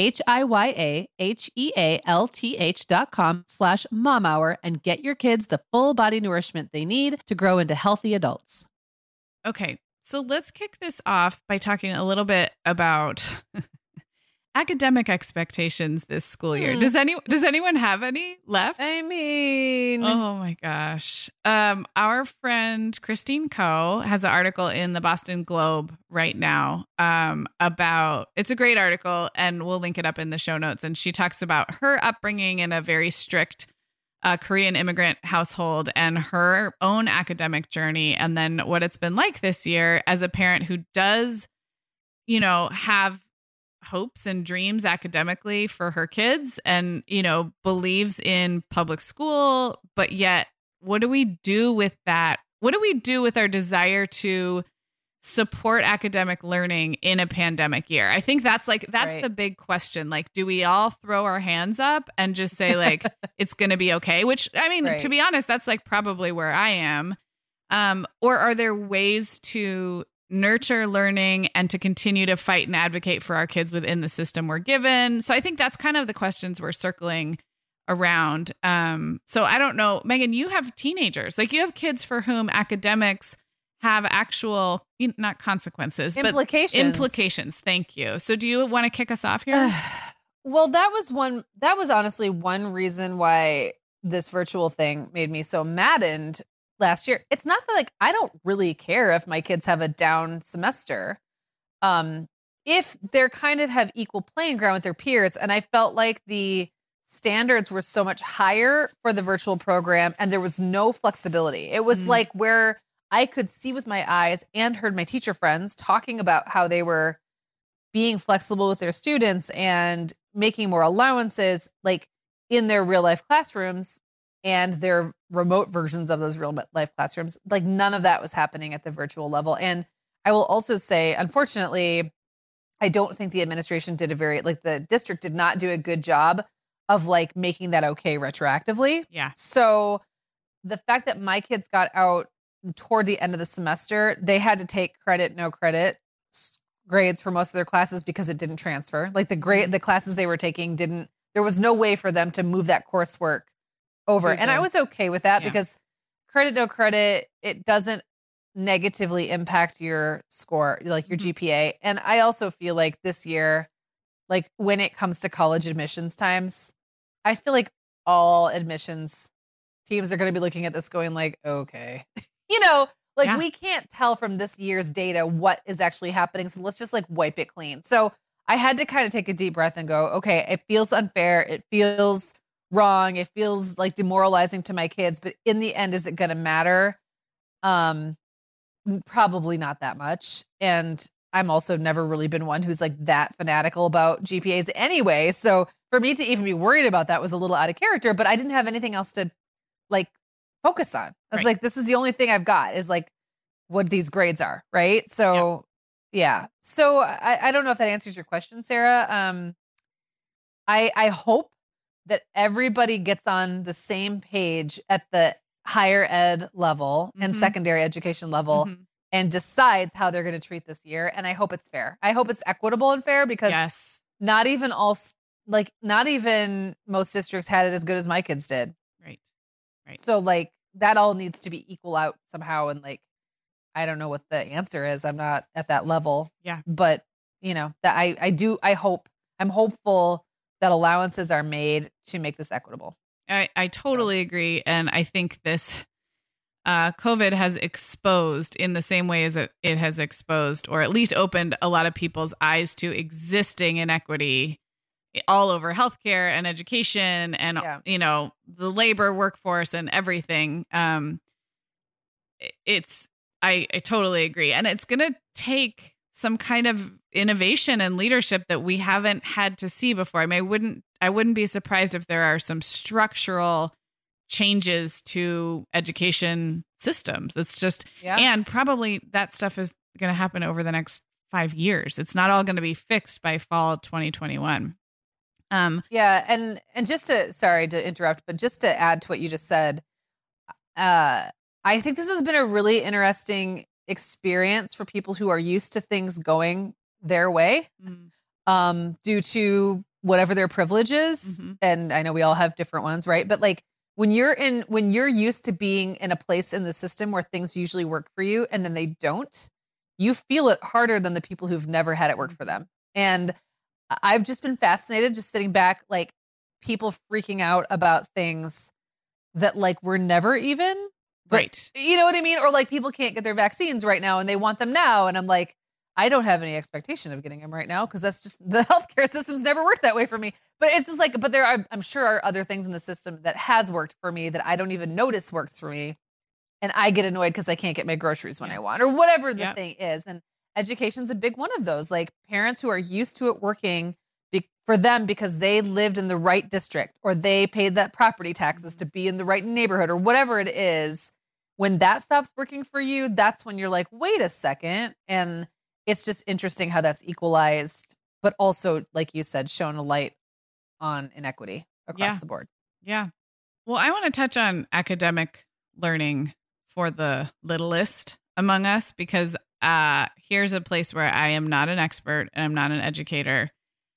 HIYAHEALTH.com/momhour and get your kids the full body nourishment they need to grow into healthy adults. Okay, so let's kick this off by talking a little bit about academic expectations this school year. Does anyone have any left? I mean, oh my gosh. Our friend Christine Coe has an article in the Boston Globe right now about, it's a great article and we'll link it up in the show notes. And she talks about her upbringing in a very strict Korean immigrant household and her own academic journey. And then what it's been like this year as a parent who does, have hopes and dreams academically for her kids and, believes in public school. But yet, what do we do with that? What do we do with our desire to support academic learning in a pandemic year? I think that's right. The big question. Like, do we all throw our hands up and just say like, it's going to be okay? Which, I mean, to be honest, that's like probably where I am. Or are there ways to nurture learning and to continue to fight and advocate for our kids within the system we're given? So I think that's kind of the questions we're circling around. So I don't know, Megan, you have teenagers, like you have kids for whom academics have actual, not consequences, implications. But implications. Thank you. So do you want to kick us off here? Well, that was honestly one reason why this virtual thing made me so maddened last year. It's not that like I don't really care if my kids have a down semester, if they're kind of have equal playing ground with their peers. And I felt like the standards were so much higher for the virtual program and there was no flexibility. It was like where I could see with my eyes and heard my teacher friends talking about how they were being flexible with their students and making more allowances like in their real life classrooms and their remote versions of those real life classrooms. Like none of that was happening at the virtual level. And I will also say, unfortunately, I don't think the administration did the district did not do a good job of like making that okay retroactively. Yeah. So the fact that my kids got out toward the end of the semester, they had to take credit, no credit grades for most of their classes because it didn't transfer. Like the classes they were taking there was no way for them to move that coursework over. And I was okay with that because credit, no credit, it doesn't negatively impact your score, like your GPA. And I also feel like this year, like when it comes to college admissions times, I feel like all admissions teams are going to be looking at this going like, okay, we can't tell from this year's data what is actually happening. So let's just like wipe it clean. So I had to kind of take a deep breath and go, okay, it feels unfair. It feels wrong. It feels like demoralizing to my kids, but in the end, is it going to matter? Probably not that much. And I'm also never really been one who's like that fanatical about GPAs anyway. So for me to even be worried about that was a little out of character, but I didn't have anything else to like focus on. I was like, this is the only thing I've got is like what these grades are. Right. So yeah. So I don't know if that answers your question, Sarah. I hope that everybody gets on the same page at the higher ed level and secondary education level and decides how they're going to treat this year. And I hope it's fair. I hope it's equitable and fair because not even most districts had it as good as my kids did. Right. So like that all needs to be equal out somehow. And like, I don't know what the answer is. I'm not at that level. Yeah. But that I'm hopeful that allowances are made to make this equitable. I totally agree. And I think this COVID has exposed, in the same way as it has exposed, or at least opened a lot of people's eyes to existing inequity all over healthcare and education and, the labor workforce and everything. I totally agree. And it's going to take some kind of innovation and leadership that we haven't had to see before. I mean, I wouldn't be surprised if there are some structural changes to education systems. It's just, and probably that stuff is going to happen over the next 5 years. It's not all going to be fixed by fall 2021. And just to, sorry to interrupt, but just to add to what you just said, I think this has been a really interesting experience for people who are used to things going their way, due to whatever their privilege is. Mm-hmm. And I know we all have different ones, right? But like when you're used to being in a place in the system where things usually work for you and then they don't, you feel it harder than the people who've never had it work for them. And I've just been fascinated just sitting back, like people freaking out about things that like were never even right. You know what I mean? Or like people can't get their vaccines right now and they want them now. And I'm like, I don't have any expectation of getting them right now because that's just the healthcare system's never worked that way for me. But it's just like, but there are, I'm sure are other things in the system that has worked for me that I don't even notice works for me. And I get annoyed because I can't get my groceries when I want or whatever the thing is. And education's a big one of those, like parents who are used to it working for them because they lived in the right district or they paid that property taxes to be in the right neighborhood or whatever it is. When that stops working for you, that's when you're like, wait a second. And it's just interesting how that's equalized, but also, like you said, shown a light on inequity across the board. Yeah. Well, I want to touch on academic learning for the littlest among us, because here's a place where I am not an expert and I'm not an educator.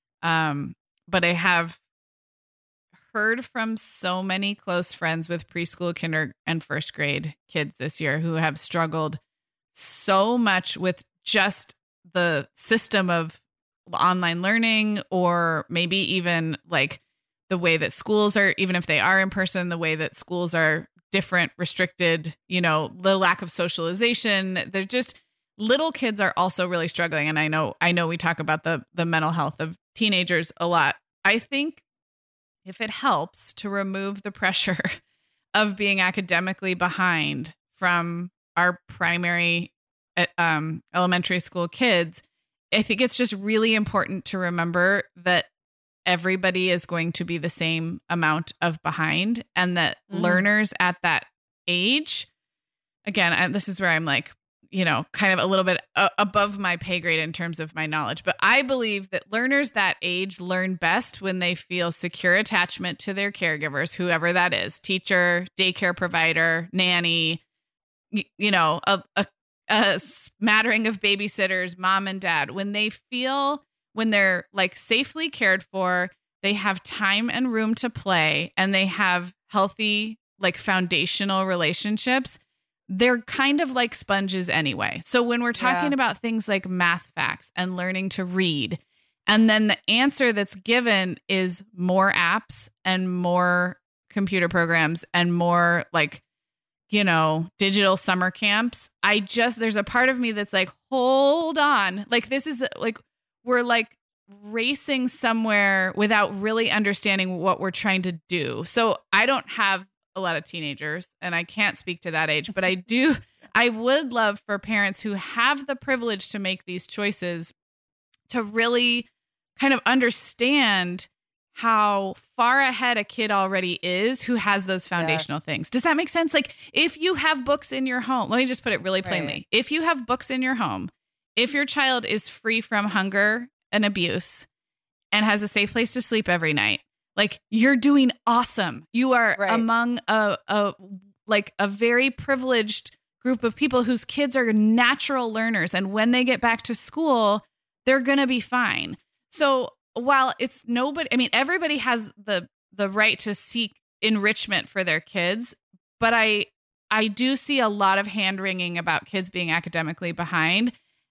But I have heard from so many close friends with preschool, kinder, and first grade kids this year who have struggled so much with just the system of online learning, or maybe even like the way that schools are, even if they are in person, the way that schools are different, restricted, the lack of socialization. They're just, little kids are also really struggling. And I know we talk about the mental health of teenagers a lot. I think if it helps to remove the pressure of being academically behind from our primary elementary school kids, I think it's just really important to remember that everybody is going to be the same amount of behind, and that learners at that age, again, this is where I'm like, kind of a little bit above my pay grade in terms of my knowledge. But I believe that learners that age learn best when they feel secure attachment to their caregivers, whoever that is, teacher, daycare provider, nanny, a smattering of babysitters, mom and dad. When they're like safely cared for, they have time and room to play, and they have healthy, like foundational relationships, they're kind of like sponges anyway. So when we're talking about things like math facts and learning to read, and then the answer that's given is more apps and more computer programs and more like, digital summer camps, there's a part of me that's like, hold on. Like, this is like, we're like racing somewhere without really understanding what we're trying to do. So I don't have a lot of teenagers and I can't speak to that age, but I would love for parents who have the privilege to make these choices to really kind of understand how far ahead a kid already is who has those foundational things. Does that make sense? Like, if you have books in your home, let me just put it really plainly. Right. If you have books in your home, if your child is free from hunger and abuse and has a safe place to sleep every night, like, you're doing awesome. You are among a very privileged group of people whose kids are natural learners. And when they get back to school, they're going to be fine. So while it's everybody has the right to seek enrichment for their kids, but I do see a lot of hand wringing about kids being academically behind.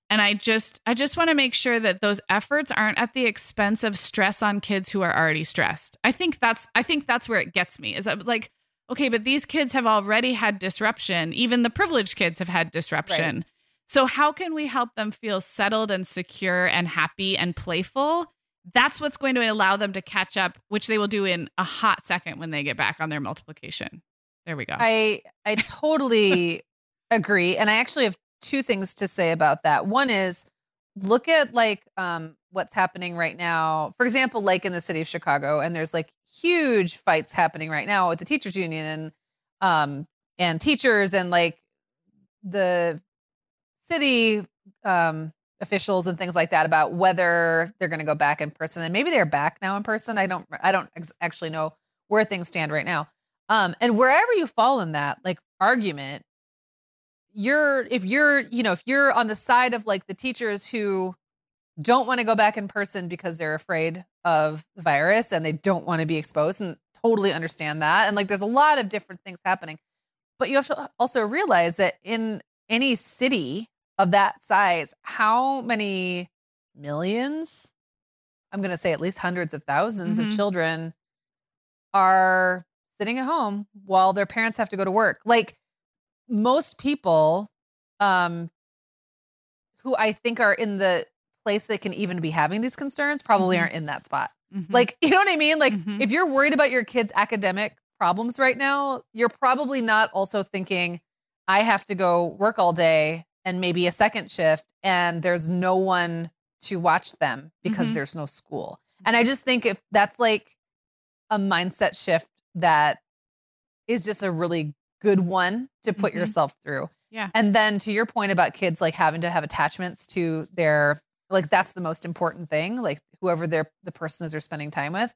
And I just want to make sure that those efforts aren't at the expense of stress on kids who are already stressed. I think that's where it gets me, is that like, okay, but these kids have already had disruption. Even the privileged kids have had disruption. Right. So how can we help them feel settled and secure and happy and playful? That's what's going to allow them to catch up, which they will do in a hot second when they get back on their multiplication. There we go. I totally agree. And I actually have two things to say about that. One is look at like what's happening right now. For example, like in the city of Chicago, and there's like huge fights happening right now with the teachers union and teachers and like the city officials and things like that about whether they're going to go back in person. And maybe they're back now in person. I don't actually know where things stand right now. And wherever you fall in that like argument, if you're on the side of like the teachers who don't want to go back in person because they're afraid of the virus and they don't want to be exposed, and totally understand that. And like, there's a lot of different things happening, but you have to also realize that in any city of that size, how many millions, I'm going to say at least hundreds of thousands of children are sitting at home while their parents have to go to work. Like, most people who I think are in the place that can even be having these concerns probably aren't in that spot. Like, you know what I mean? Like, if you're worried about your kids' academic problems right now, you're probably not also thinking, I have to go work all day and maybe a second shift and there's no one to watch them because there's no school. And I just think if that's like a mindset shift that is just a really good one to put yourself through. Yeah. And then to your point about kids like having to have attachments to their, like, that's the most important thing, like whoever the person is they're spending time with.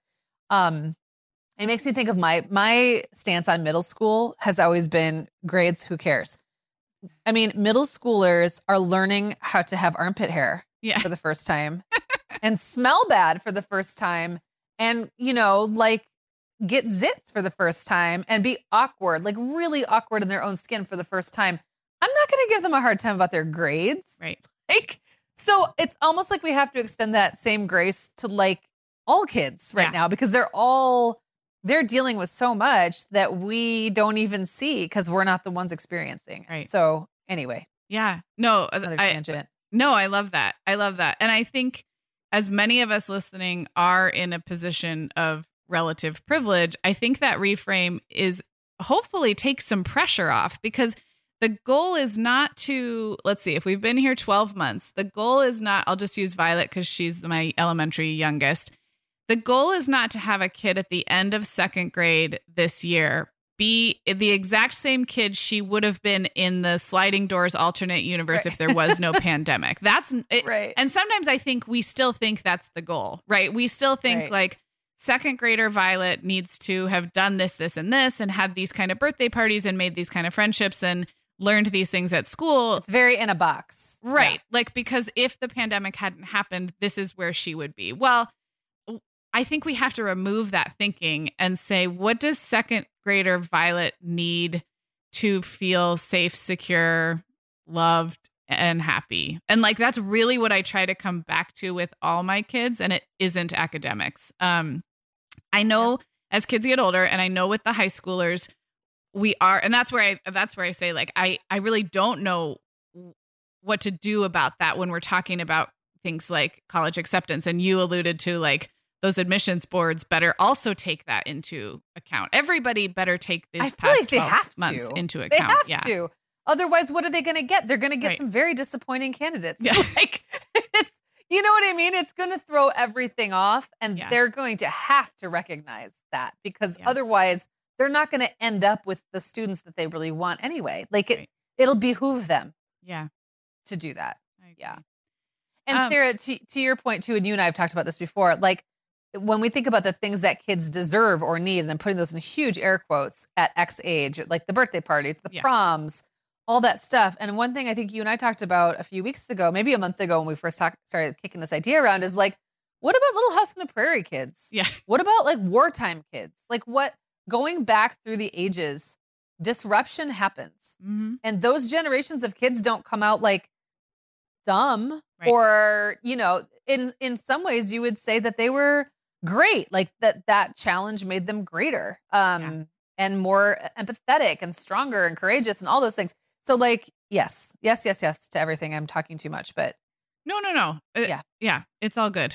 It makes me think of my stance on middle school has always been grades, who cares? I mean, middle schoolers are learning how to have armpit hair for the first time and smell bad for the first time. And, like, get zits for the first time and be awkward, like really awkward in their own skin for the first time. I'm not going to give them a hard time about their grades. Right. Like, so it's almost like we have to extend that same grace to like all kids right now, because they're dealing with so much that we don't even see because we're not the ones experiencing. Right. So anyway. Yeah. No, another tangent. No, I love that. And I think as many of us listening are in a position of relative privilege, I think that reframe is hopefully takes some pressure off, because the goal is not to, let's see, if we've been here 12 months, the goal is not, I'll just use Violet because she's my elementary youngest. The goal is not to have a kid at the end of second grade this year be the exact same kid she would have been in the sliding doors alternate universe if there was no pandemic. That's it. Right. And sometimes I think we still think that's the goal, right? We still think like, second grader Violet needs to have done this, this, and this, and had these kind of birthday parties and made these kind of friendships and learned these things at school. It's very in a box. Right. Yeah. Like, because if the pandemic hadn't happened, this is where she would be. Well, I think we have to remove that thinking and say, what does second grader Violet need to feel safe, secure, loved, and happy? And like, that's really what I try to come back to with all my kids. And it isn't academics. I know as kids get older, and I know with the high schoolers, we are, and that's where I say, like, I really don't know what to do about that when we're talking about things like college acceptance. And you alluded to like those admissions boards better also take that into account. Everybody better take these past 12 months into account. They have to. Otherwise, what are they going to get? They're going to get some very disappointing candidates. Yeah. Like, it's, you know what I mean? It's going to throw everything off, and they're going to have to recognize that, because otherwise they're not going to end up with the students that they really want anyway. Like, it'll behoove them to do that. Yeah. And Sarah, to your point too, and you and I have talked about this before, like, when we think about the things that kids deserve or need, and I'm putting those in huge air quotes, at X age, like the birthday parties, the proms, all that stuff. And one thing I think you and I talked about a few weeks ago, maybe a month ago, when we first started kicking this idea around, is like, what about Little House on the Prairie kids? Yeah. What about like wartime kids? Like, what, going back through the ages, disruption happens. And those generations of kids don't come out like dumb, Right. or, in some ways you would say that they were great, like that challenge made them greater, and more empathetic and stronger and courageous and all those things. So like, yes to everything. I'm talking too much, but No. Yeah, It's all good.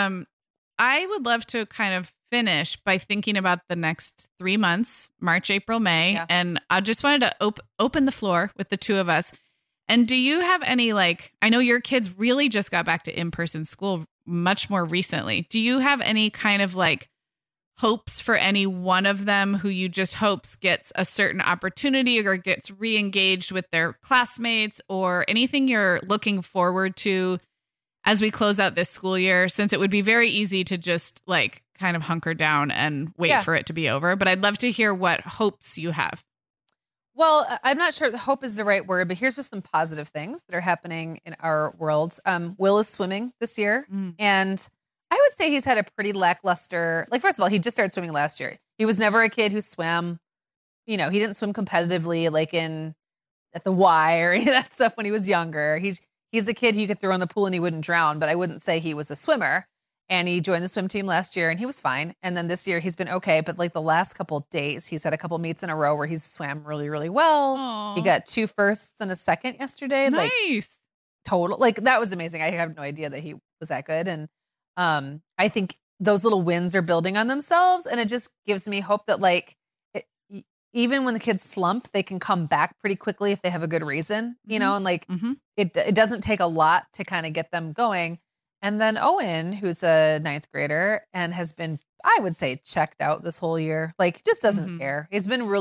I would love to kind of finish by thinking about the next 3 months, March, April, May. Yeah. And I just wanted to open the floor with the two of us. And do you have any, like, I know your kids really just got back to in-person school much more recently. Do you have any kind of like hopes for any one of them who you just hopes gets a certain opportunity or gets re-engaged with their classmates, or anything you're looking forward to as we close out this school year, since it would be very easy to just like kind of hunker down and wait for it to be over. But I'd love to hear what hopes you have. Well, I'm not sure hope is the right word, but here's just some positive things that are happening in our world. Will is swimming this year. And I would say he's had a pretty lackluster, like, first of all, he just started swimming last year. He was never a kid who swam, he didn't swim competitively like at the Y or any of that stuff when he was younger. He's the kid who you could throw in the pool and he wouldn't drown, but I wouldn't say he was a swimmer. And he joined the swim team last year and he was fine. And then this year he's been okay. But like the last couple of days, he's had a couple meets in a row where he's swam really, really well. Aww. He got 2 firsts and a second yesterday. Nice. Like total, like that was amazing. I have no idea that he was that good. And I think those little wins are building on themselves. And it just gives me hope that like, even when the kids slump, they can come back pretty quickly if they have a good reason, and like it doesn't take a lot to kind of get them going. And then Owen, who's a 9th grader and has been, I would say, checked out this whole year, like just doesn't care.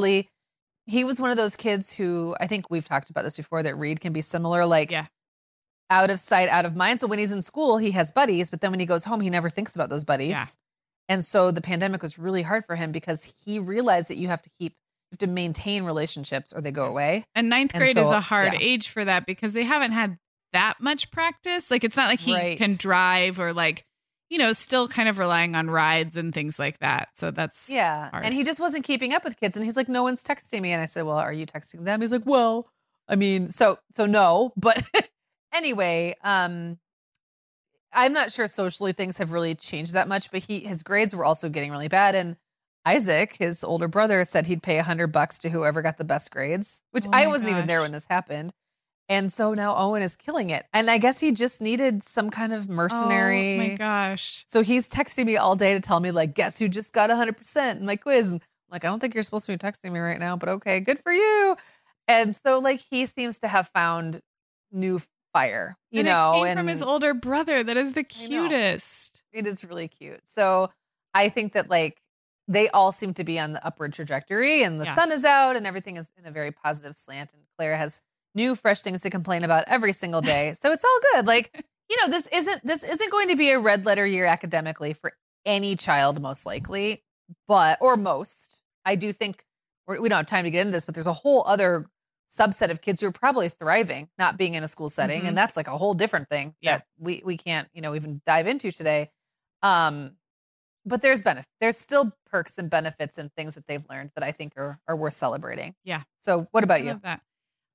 He was one of those kids who, I think we've talked about this before, that Reed can be similar, like out of sight, out of mind. So when he's in school, he has buddies, but then when he goes home, he never thinks about those buddies. Yeah. And so the pandemic was really hard for him because he realized that you have to maintain relationships or they go away. And 9th grade is a hard age for that because they haven't had that much practice. Like, it's not like he can drive or like, still kind of relying on rides and things like that. So that's hard. And he just wasn't keeping up with kids. And he's like, no one's texting me. And I said, well, are you texting them? He's like, well, I mean, so no, but anyway, I'm not sure socially things have really changed that much, but his grades were also getting really bad. And Isaac, his older brother, said he'd pay $100 to whoever got the best grades, which I wasn't even there when this happened. And so now Owen is killing it. And I guess he just needed some kind of mercenary. Oh my gosh. So he's texting me all day to tell me, like, guess who just got 100% in my quiz? And I'm like, I don't think you're supposed to be texting me right now, but okay, good for you. And so like he seems to have found new fire, It came from his older brother. That is the cutest. It is really cute. So I think that like they all seem to be on the upward trajectory and the sun is out and everything is in a very positive slant. And Claire has new fresh things to complain about every single day. So it's all good. Like, this isn't going to be a red letter year academically for any child, most likely, or most. I do think we don't have time to get into this, but there's a whole other subset of kids who are probably thriving, not being in a school setting. And that's like a whole different thing that we can't, even dive into today. But there's still perks and benefits and things that they've learned that I think are worth celebrating. Yeah. So what about I you? love that.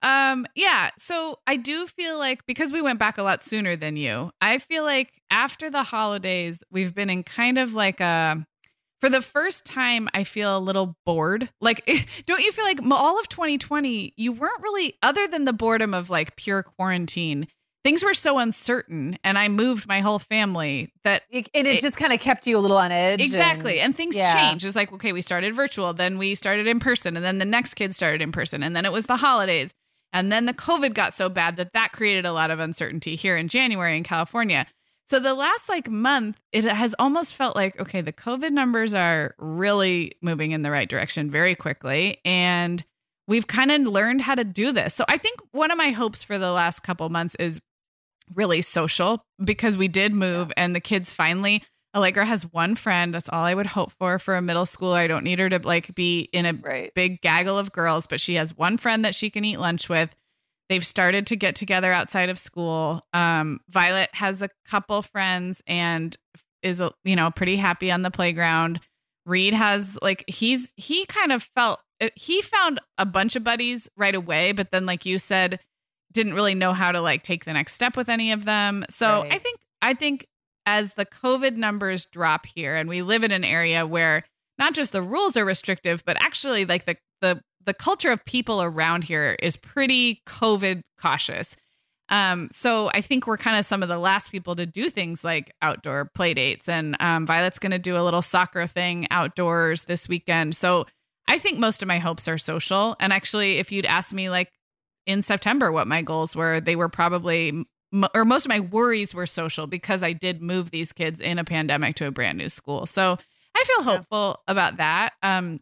So I do feel like, because we went back a lot sooner than you, I feel like after the holidays, we've been in kind of like for the first time, I feel a little bored. Like, don't you feel like all of 2020, you weren't really, other than the boredom of like pure quarantine, things were so uncertain, and I moved my whole family that it just kind of kept you a little on edge. Exactly. And things changed. It's like, okay, we started virtual, then we started in person, and then the next kid started in person, and then it was the holidays. And then the COVID got so bad that created a lot of uncertainty here in January in California. So the last like month, it has almost felt like, okay, the COVID numbers are really moving in the right direction very quickly. And we've kind of learned how to do this. So I think one of my hopes for the last couple months is really social, because we did move and the kids finally, Allegra has one friend. That's all I would hope for a middle schooler. I don't need her to like be in a big gaggle of girls, but she has one friend that she can eat lunch with. They've started to get together outside of school. Violet has a couple friends and is, pretty happy on the playground. Reed has he kind of felt, he found a bunch of buddies right away. But then, like you said, didn't really know how to like take the next step with any of them. So Right. I think as the COVID numbers drop here, and we live in an area where not just the rules are restrictive, but actually like the culture of people around here is pretty COVID cautious. So I think we're kind of some of the last people to do things like outdoor play dates, and Violet's going to do a little soccer thing outdoors this weekend. So I think most of my hopes are social. And actually, if you'd asked me like in September what my goals were, they were probably, or most of my worries were social, because I did move these kids in a pandemic to a brand new school. So I feel hopeful about that.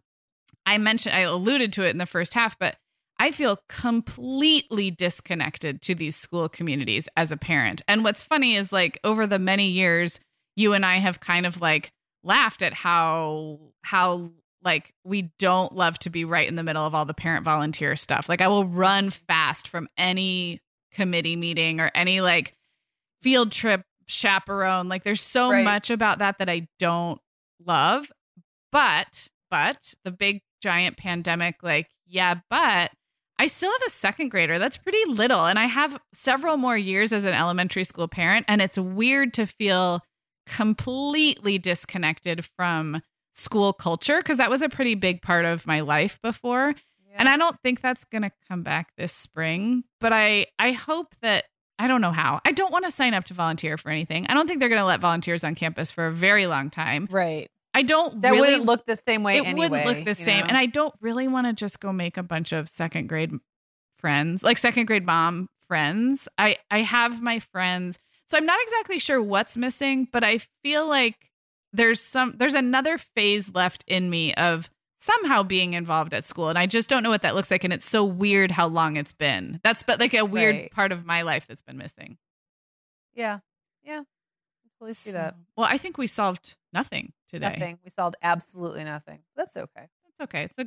I alluded to it in the first half, but I feel completely disconnected to these school communities as a parent. And what's funny is like over the many years, you and I have kind of like laughed at how like we don't love to be right in the middle of all the parent volunteer stuff. Like I will run fast from any committee meeting or any like field trip chaperone. Like there's so much about that I don't love. But the big giant pandemic, like, yeah, but I still have a second grader. That's pretty little. And I have several more years as an elementary school parent. And it's weird to feel completely disconnected from school culture, because that was a pretty big part of my life before. Yeah. And I don't think that's going to come back this spring. But I hope that, I don't know how. I don't want to sign up to volunteer for anything. I don't think they're going to let volunteers on campus for a very long time. Right. I don't that really, wouldn't look the same way anyway. It wouldn't look the same. Know? And I don't really want to just go make a bunch of second grade friends, like second grade mom friends. I have my friends. So I'm not exactly sure what's missing, but I feel like there's another phase left in me of somehow being involved at school. And I just don't know what that looks like. And it's so weird how long it's been. That's but like a weird part of my life that's been missing. Yeah. Yeah. Totally see that. Well, I think we solved nothing today. Nothing. We solved absolutely nothing. That's okay. That's okay. It's a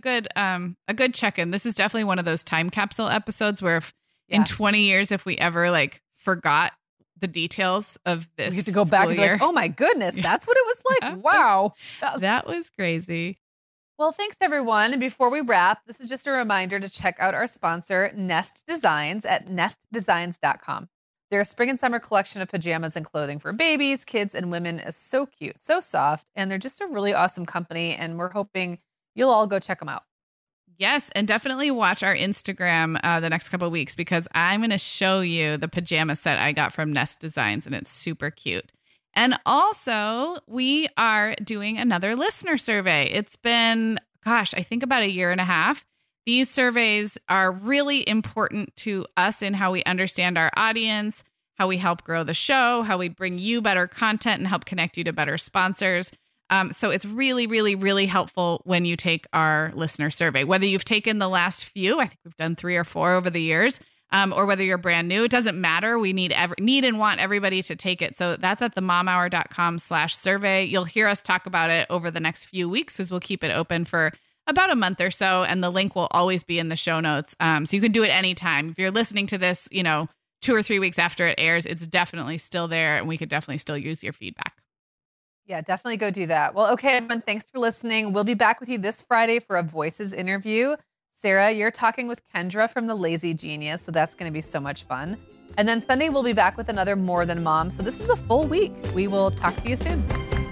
good check-in. This is definitely one of those time capsule episodes where if in 20 years, if we ever like forgot the details of this, we get to go back and be like, oh my goodness, that's what it was like. Wow. That was crazy. Well, thanks everyone. And before we wrap, this is just a reminder to check out our sponsor, Nest Designs, at nestdesigns.com. Their spring and summer collection of pajamas and clothing for babies, kids, and women is so cute, so soft, and they're just a really awesome company, and we're hoping you'll all go check them out. Yes, and definitely watch our Instagram the next couple of weeks, because I'm going to show you the pajama set I got from Nest Designs, and it's super cute. And also, we are doing another listener survey. It's been, I think about a year and a half. These surveys are really important to us in how we understand our audience, how we help grow the show, how we bring you better content and help connect you to better sponsors. So it's really, really, really helpful when you take our listener survey, whether you've taken the last few, I think we've done 3 or 4 over the years, or whether you're brand new. It doesn't matter. We need and want everybody to take it. So that's at themomhour.com/survey. You'll hear us talk about it over the next few weeks, because we'll keep it open for about a month or so, and the link will always be in the show notes. So you can do it anytime. If you're listening to this, 2 or 3 weeks after it airs, it's definitely still there, and we could definitely still use your feedback. Yeah, definitely go do that. Well, okay, everyone, thanks for listening. We'll be back with you this Friday for a Voices interview. Sarah, you're talking with Kendra from The Lazy Genius, so that's going to be so much fun. And then Sunday, we'll be back with another More Than Mom. So this is a full week. We will talk to you soon.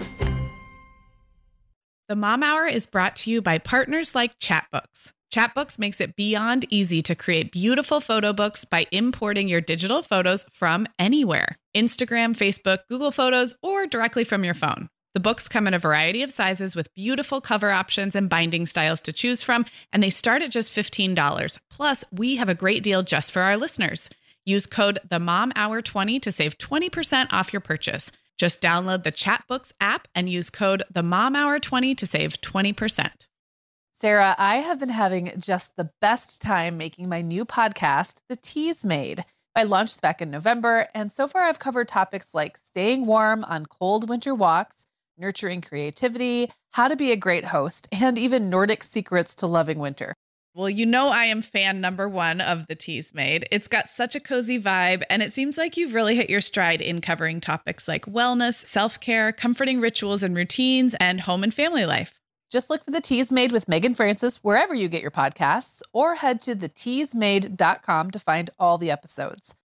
The Mom Hour is brought to you by partners like Chatbooks. Chatbooks makes it beyond easy to create beautiful photo books by importing your digital photos from anywhere. Instagram, Facebook, Google Photos, or directly from your phone. The books come in a variety of sizes with beautiful cover options and binding styles to choose from, and they start at just $15. Plus, we have a great deal just for our listeners. Use code TheMomHour20 to save 20% off your purchase. Just download the Chatbooks app and use code TheMomHour20 to save 20%. Sarah, I have been having just the best time making my new podcast, The Teas Made. I launched back in November, and so far I've covered topics like staying warm on cold winter walks, nurturing creativity, how to be a great host, and even Nordic secrets to loving winter. Well, I am fan number 1 of The Teas Made. It's got such a cozy vibe, and it seems like you've really hit your stride in covering topics like wellness, self-care, comforting rituals and routines, and home and family life. Just look for The Teas Made with Megan Francis wherever you get your podcasts, or head to theteasmade.com to find all the episodes.